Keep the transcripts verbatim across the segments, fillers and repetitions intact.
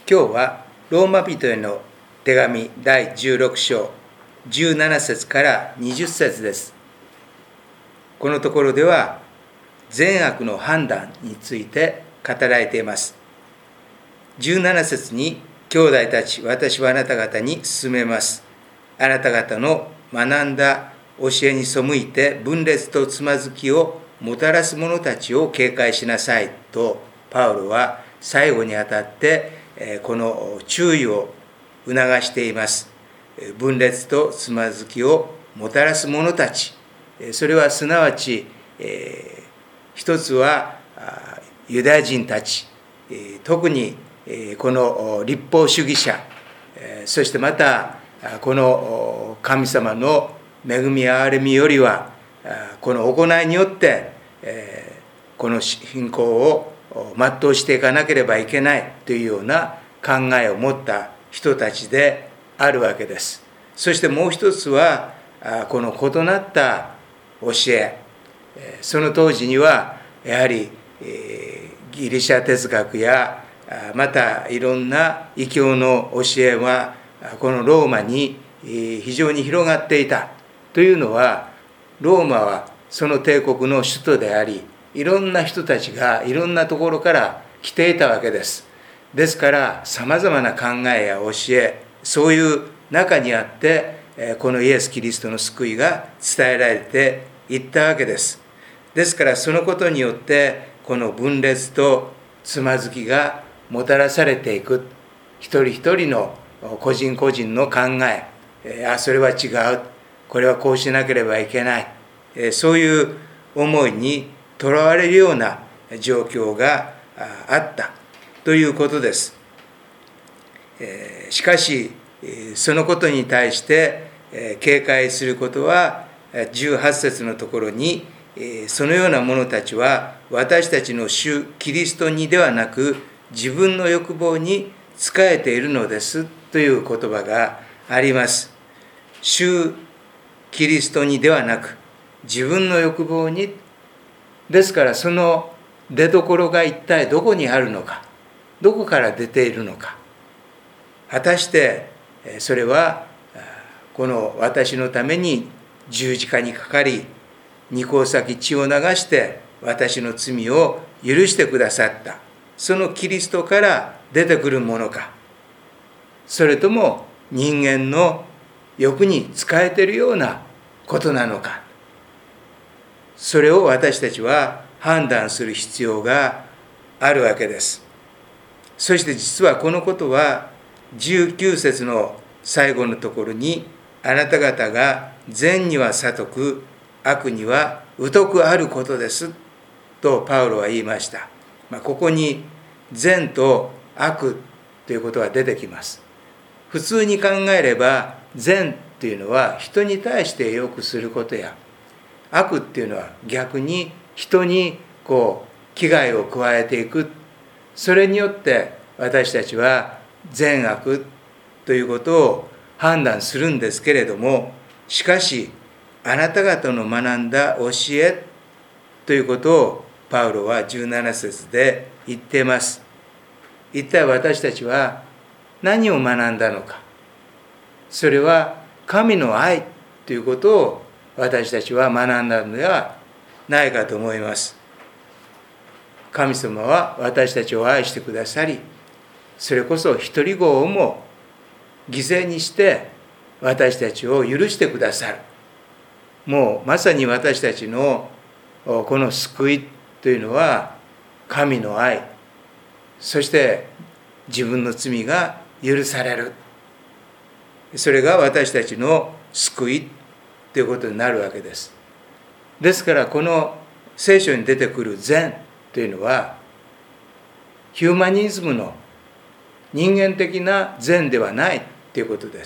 今日はローマ人への手紙だいじゅうろく章じゅうなな節からにじゅっ節です。このところでは善悪の判断について語られています。じゅうなな節に、兄弟たち、私はあなた方に勧めます。あなた方の学んだ教えに背いて分裂とつまずきをもたらす者たちを警戒しなさいと、パウロは最後にあたってこの注意を促しています。分裂とつまずきをもたらす者たち、それはすなわち、えー、一つはユダヤ人たち、特にこの律法主義者、そしてまたこの神様の恵みや憐れみよりはこの行いによってこの信仰を全うしていかなければいけないというような考えを持った人たちであるわけです。そしてもう一つはこの異なった教え、その当時にはやはりギリシャ哲学やまたいろんな異教の教えはこのローマに非常に広がっていたというのは、ローマはその帝国の首都であり、いろんな人たちがいろんなところから来ていたわけです。ですからさまざまな考えや教え、そういう中にあってこのイエス・キリストの救いが伝えられていったわけです。ですからそのことによってこの分裂とつまずきがもたらされていく、一人一人の個人個人の考え、あそれは違う、これはこうしなければいけない、そういう思いにとらわれるような状況があったということです。しかしそのことに対して警戒することは、じゅうはち節のところに、そのような者たちは私たちの主キリストにではなく自分の欲望に仕えているのですという言葉があります。主キリストにではなく自分の欲望に、ですからその出どころが一体どこにあるのか、どこから出ているのか、果たしてそれはこの私のために十字架にかかり肉を裂き血を流して私の罪を許してくださったそのキリストから出てくるものか、それとも人間の欲に仕えているようなことなのか、それを私たちは判断する必要があるわけです。そして実はこのことはじゅうきゅう節の最後のところに、あなた方が善には聡く悪には疎くあることですとパウロは言いました。まあ、ここに善と悪ということが出てきます。普通に考えれば善というのは人に対して良くすることや、悪っていうのは逆に人にこう危害を加えていく、それによって私たちは善悪ということを判断するんですけれども、しかしあなた方の学んだ教えということをパウロはじゅうなな節で言っています。一体私たちは何を学んだのか。それは神の愛ということを私たちは学んだのではないかと思います。神様は私たちを愛してくださり、それこそ一人子をも犠牲にして私たちを許してくださる。もうまさに私たちのこの救いというのは神の愛、そして自分の罪が許される、それが私たちの救いということになるわけです。ですからこの聖書に出てくる善というのはヒューマニズムの人間的な善ではないということです。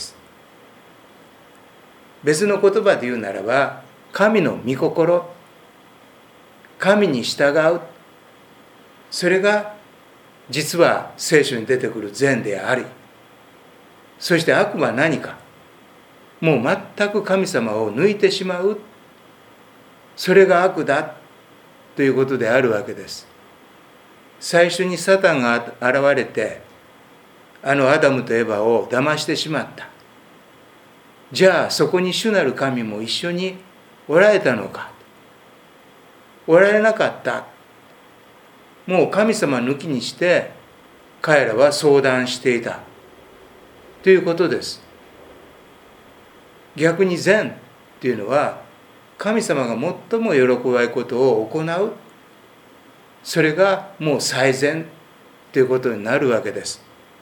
別の言葉で言うならば、神の御心、神に従う、それが実は聖書に出てくる善であり、そして悪は何か、もう全く神様を抜いてしまう、それが悪だということであるわけです。最初にサタンが現れて、 あのアダムとエバを騙してしまった。じゃあそこに主なる神も一緒におられたのか。おられなかった。もう神様抜きにして彼らは相談していたということです。逆に善っていうのは神様が最も喜ばれることを行う、それがもう最善ということになるわけです。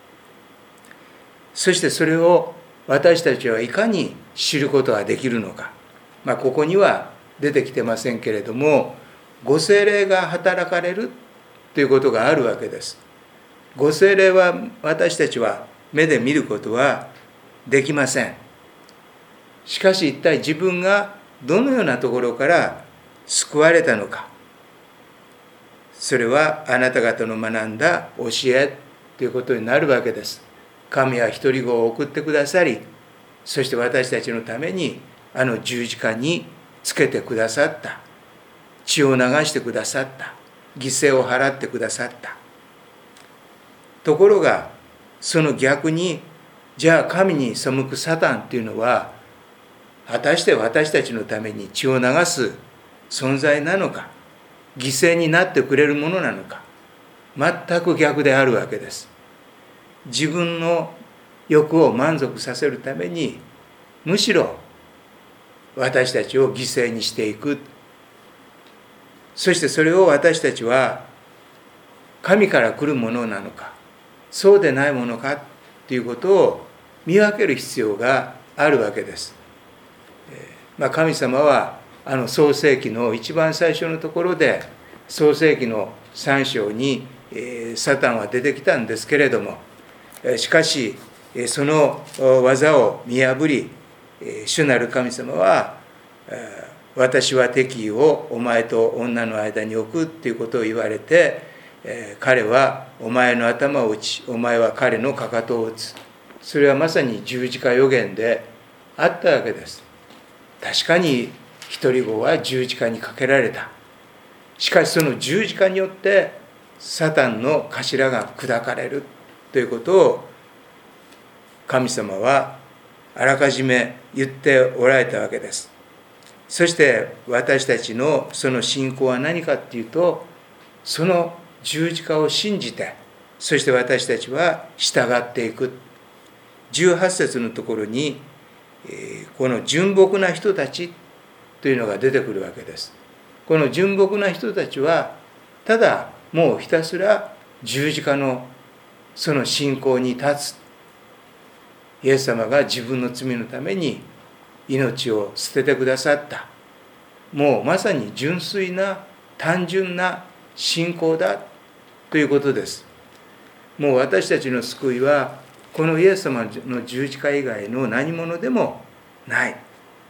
そしてそれを私たちはいかに知ることができるのか、まあ、ここには出てきてませんけれども、ご聖霊が働かれるということがあるわけです。ご聖霊は私たちは目で見ることはできません。しかし一体自分がどのようなところから救われたのか、それはあなた方の学んだ教えということになるわけです。神は一人子を送ってくださり、そして私たちのためにあの十字架につけてくださった。血を流してくださった。犠牲を払ってくださった。ところが、その逆に、じゃあ神に背くサタンっていうのは、果たして私たちのために血を流す存在なのか、犠牲になってくれるものなのか、全く逆であるわけです。自分の欲を満足させるために、むしろ私たちを犠牲にしていく。そしてそれを私たちは神から来るものなのか、そうでないものかということを見分ける必要があるわけです。まあ、神様はあの創世記の一番最初のところで、創世記のさん章に、えー、サタンは出てきたんですけれども、しかしその技を見破り、主なる神様は、私は敵意をお前と女の間に置くっていうことを言われて、彼はお前の頭を打ち、お前は彼のかかとを打つ。それはまさに十字架予言であったわけです。確かに一人子は十字架にかけられた。しかしその十字架によってサタンの頭が砕かれるということを神様はあらかじめ言っておられたわけです。そして私たちのその信仰は何かっていうと、その十字架を信じて、そして私たちは従っていく。じゅうはち節のところに、この純朴な人たちというのが出てくるわけです。この純朴な人たちは、ただもうひたすら十字架のその信仰に立つ。イエス様が自分の罪のために命を捨ててくださった。もうまさに純粋な単純な信仰だということです。もう私たちの救いはこのイエス様の十字架以外の何者でもない。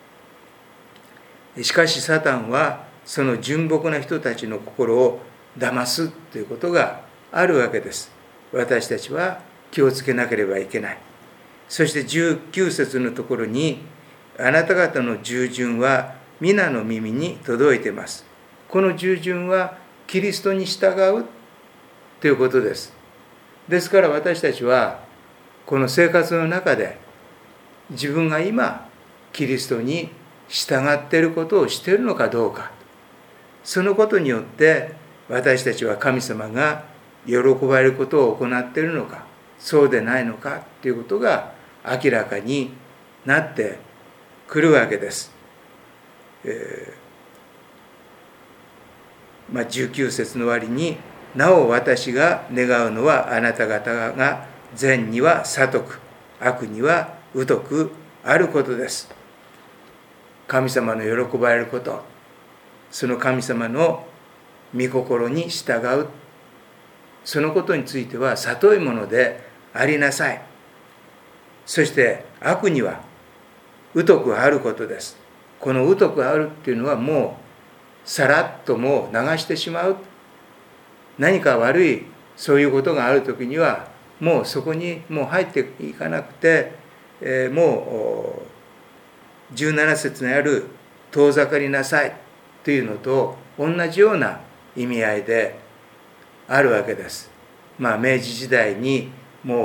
しかしサタンはその純朴な人たちの心を騙すということがあるわけです。私たちは気をつけなければいけない。そしてじゅうきゅう節のところに、あなた方の従順は皆の耳に届いています。この従順はキリストに従うということです。ですから私たちはこの生活の中で自分が今キリストに従っていることをしているのかどうか、そのことによって私たちは神様が喜ばれることを行っているのか、そうでないのかということが明らかになってくるわけです。えーまあ、じゅうきゅう節の終わりに、なお私が願うのはあなた方が善には聡く、悪には疎くあることです。神様の喜ばれること、その神様の御心に従う、そのことについては聡いものでありなさい。そして悪には疎くあることです。この疎くあるっていうのはもうさらっともう流してしまう。何か悪いそういうことがあるときにはもうそこにもう入っていかなくて、えー、もうじゅうなな節にある遠ざかりなさいというのと同じような意味合いであるわけです。まあ明治時代にも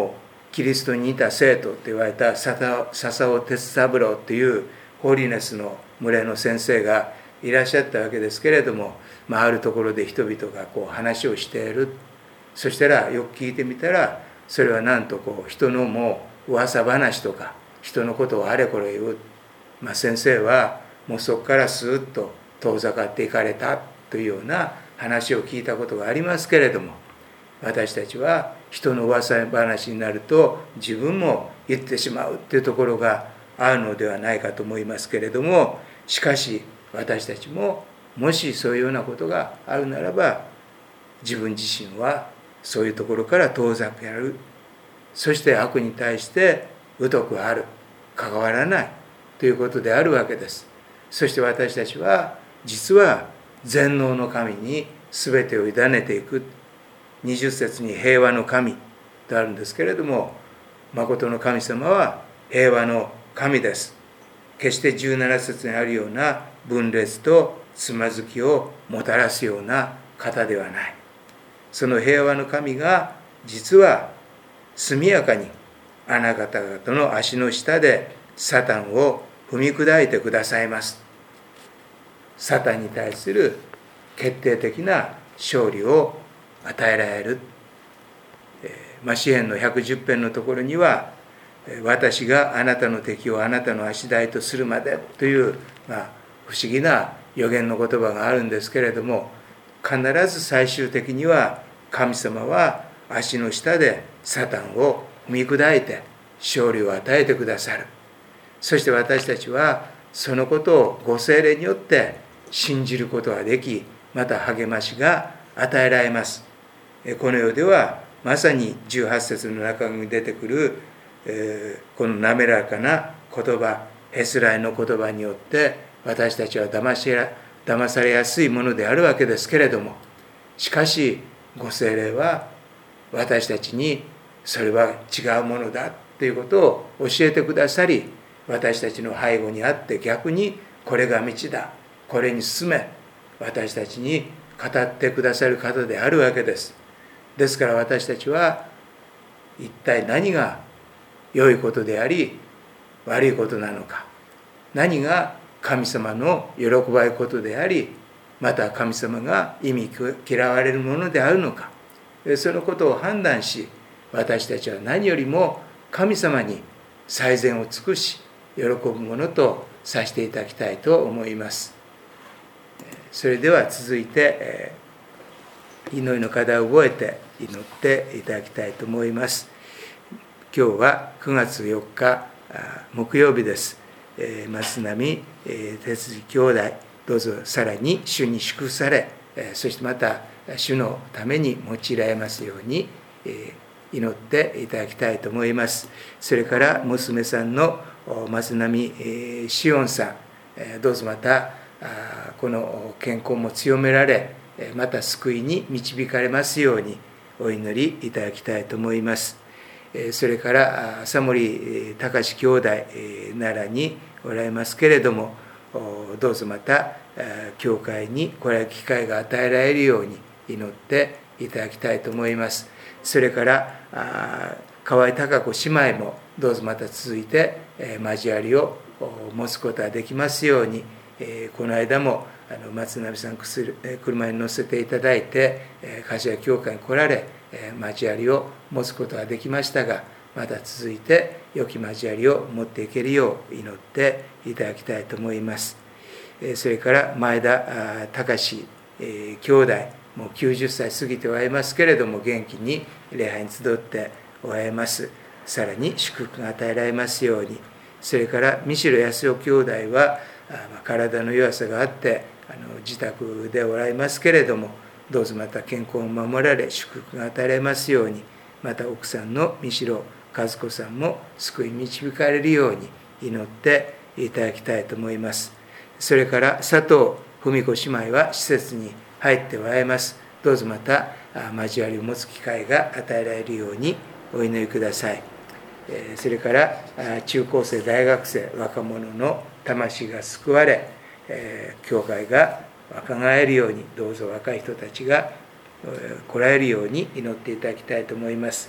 キリストに似た生徒と言われた笹尾哲三郎というホーリネスの群れの先生がいらっしゃったわけですけれども、まあ、あるところで人々がこう話をしている。そしたらよく聞いてみたら、それはなんとこう人のもう噂話とか人のことをあれこれ言う、まあ、先生はもうそこからスーッと遠ざかっていかれたというような話を聞いたことがありますけれども、私たちは人の噂話になると自分も言ってしまうというところがあるのではないかと思いますけれども、しかし私たちももしそういうようなことがあるならば、自分自身はそういうところから遠ざける、そして悪に対して疎くある、関わらないということであるわけです。そして私たちは実は全能の神に全てを委ねていく。にじゅっ節に平和の神とあるんですけれども、誠の神様は平和の神です。決してじゅうなな節にあるような分裂とつまずきをもたらすような方ではない。その平和の神が実は速やかにあなた方の足の下でサタンを踏み砕いてくださいます。サタンに対する決定的な勝利を与えられる。まあ、詩編のひゃくじゅう編のところには、私があなたの敵をあなたの足台とするまでという、まあ、不思議な予言の言葉があるんですけれども、必ず最終的には神様は足の下でサタンを踏み砕いて勝利を与えてくださる。そして私たちはそのことをご聖霊によって信じることができ、また励ましが与えられます。この世ではまさにじゅうはち節の中に出てくる、えー、この滑らかな言葉、へつらいの言葉によって私たちは騙し騙されやすいものであるわけですけれども、しかしご聖霊は私たちにそれは違うものだということを教えてくださり、私たちの背後にあって逆にこれが道だ、これに進め、私たちに語ってくださる方であるわけです。ですから私たちは一体何が良いことであり悪いことなのか、何が神様の喜ばれることであり、また神様が忌み嫌われるものであるのか、そのことを判断し、私たちは何よりも神様に最善を尽くし喜ぶものとさせていただきたいと思います。それでは続いて祈りの課題を覚えて祈っていただきたいと思います。今日はくがつよっか木曜日です。松波哲司兄弟、どうぞさらに主に祝福され、そしてまた主のために用いられますように祈っていただきたいと思います。それから娘さんの松波しおんさん、どうぞまたこの健康も強められ、また救いに導かれますようにお祈りいただきたいと思います。それから浅森隆兄弟奈良におられますけれども、どうぞまた教会に来られる機会が与えられるように祈っていただきたいと思います。それから河合孝子姉妹もどうぞまた続いて交わりを持つことができますように、この間も松波さん車に乗せていただいて柏教会に来られ交わりを持つことができましたが、また続いて良き交わりを持っていけるよう祈っていただきたいと思います。それから前田隆兄弟もうきゅうじゅっさい過ぎておられますけれども、元気に礼拝に集っておられます。さらに祝福が与えられますように。それから三代康夫兄弟は体の弱さがあってあの自宅でおられますけれども、どうぞまた健康を守られ祝福が与えられますように。また奥さんの三代和子さんも救い導かれるように祈っていただきたいと思います。それから佐藤文子姉妹は施設に入っておられます。どうぞまた交わりを持つ機会が与えられるようにお祈りください。それから中高生大学生若者の魂が救われ、教会が若返るように、どうぞ若い人たちが来られるように祈っていただきたいと思います。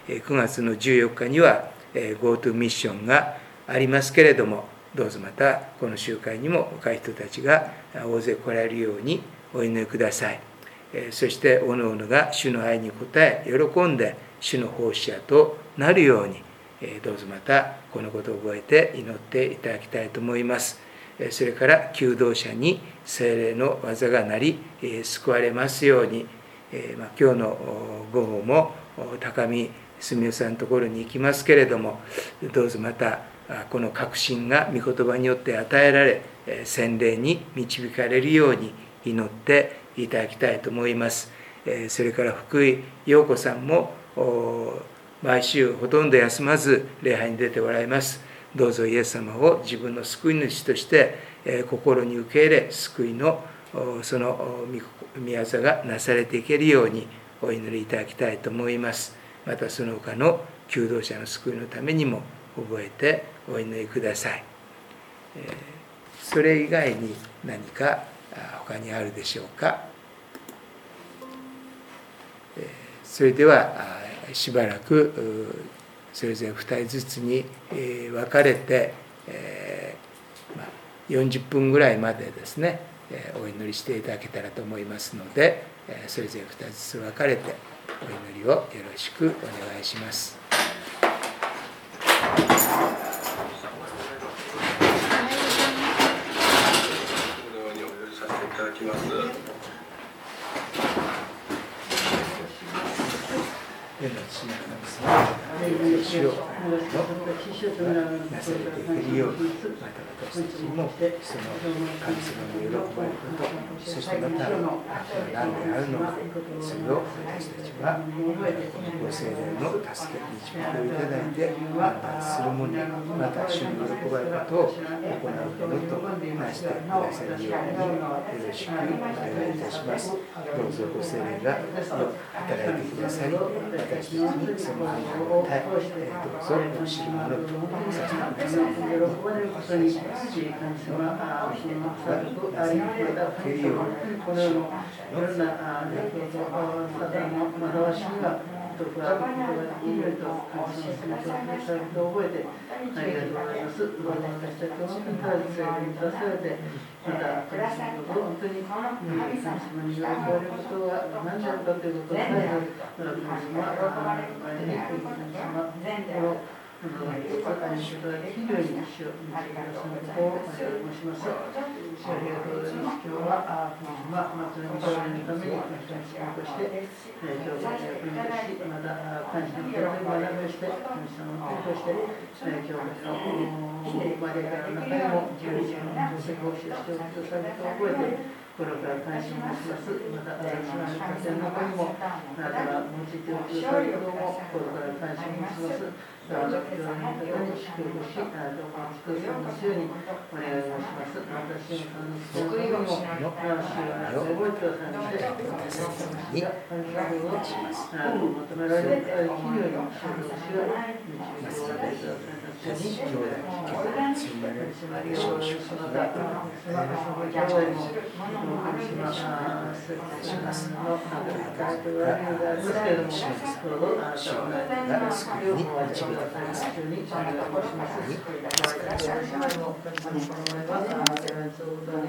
くがつのじゅうよっかには GoTo ミッションがありますけれども、どうぞまたこの集会にも若い人たちが大勢来られるようにお祈りください。そしておのおのが主の愛に応え喜んで主の奉仕者となるように、どうぞまたこのことを覚えて祈っていただきたいと思います。それから求道者に聖霊の技がなり救われますように、今日の午後も高見澄夫さんのところに行きますけれども、どうぞまたこの確信が御言葉によって与えられ、洗礼に導かれるように祈っていただきたいと思います。それから福井陽子さんも毎週ほとんど休まず礼拝に出ておられます。どうぞイエス様を自分の救い主として心に受け入れ、救いのその御業がなされていけるようにお祈りいただきたいと思います。またその他の求道者の救いのためにも覚えてお祈りください。それ以外に何か他にあるでしょうか。それではしばらくそれぞれふたりずつに分かれてよんじゅっぷんぐらいまでですね、お祈りしていただけたらと思いますので、それぞれふたりずつ分かれてお祈りをよろしくお願いします。主の主をなされていけるように、また私たちにもその神様の喜ばれること、そしてまた悪が何であるのか、それを私たちはご聖霊の助け導きをいただいて判断するもの、また主の喜ばれることを行うものとなしてくださるようによろしくお願いいたします。どうぞご聖霊が働いてくださり、私たちにその判断を与え、どうぞ知るものとさせてください。喜ばれることに神様がその愛に触れたけるように、この世のいろんなサタンの惑わしには毒があることができるようにと神様の姿をされて覚えてありがとうございます。私たちを本当にただでさえに出されて、また神様のことを本当に神様に喜ばれることが何であるかということをさえ神様は前に神様を愛すことができるように主を導き出すことを申します。主ありがとうございます。今日は神様祭りの勝利のために私たちとして教会の役に立ち、また感謝の手を学びをして神様の手として教会のマリアの中にも十字の女性奉仕をしておくとされて覚えて心から感謝をします。また、私の家庭の中にも、あなたが用いておくださることも心から感謝をします。どうぞ、教員の方に祝福し、あなたを尽くされますようにお願いをします。私の感想の中にも、主は覚えてくださいまして、私が感謝をします。あなたを求められる企業の主導しを導きをされてくださいますようにお願いします。神様にお願いします。また、その教会も神様が失礼しますの働いておられるのでありますけれども、どうぞあなたの愛が救いに導いてくださいますようにお願いします。